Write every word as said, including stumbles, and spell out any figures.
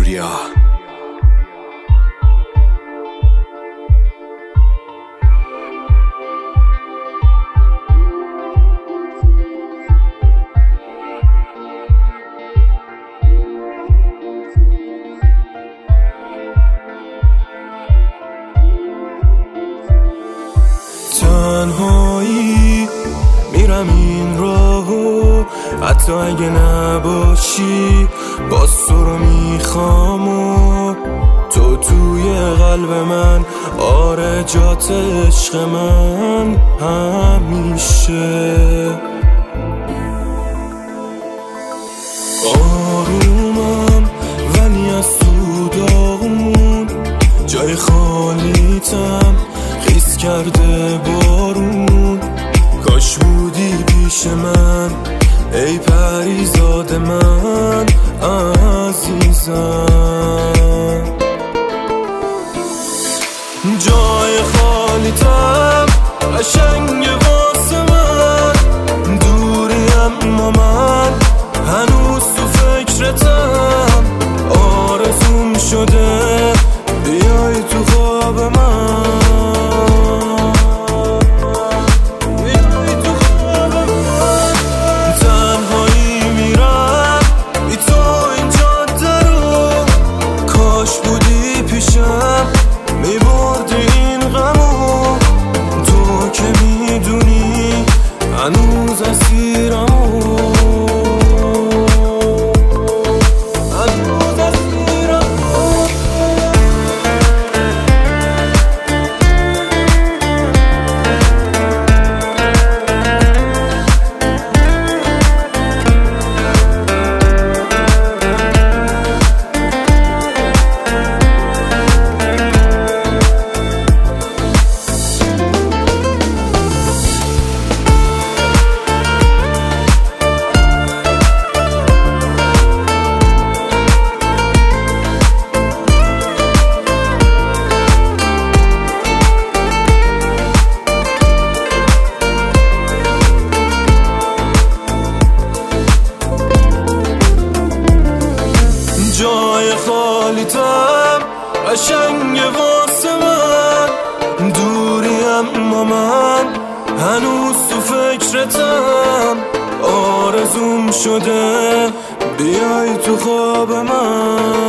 پوریا. تنهایی میرم این راهو، حتی اگه نباشی باز تو رو میخوام و تو توی قلب من، آره جات عشق من همیشه. آرومم ولی از تو داغون، جای خالیتم خیس کرده بارون. کاش بودی پیش من ای پریزاد من عزیزم. جای خالیتم قشنگ واسه من، دوری اما من هنوز تو فکرتم. آرزوم شده بیای تو خواب من. میبردی این غمو، تو که میدونی هنوز اسیرم، هنوز اسیرم. جای خالیتم قشنگ واسه من، دوری اما من هنوز تو فکرتم. آرزوم شده بیای تو خواب من.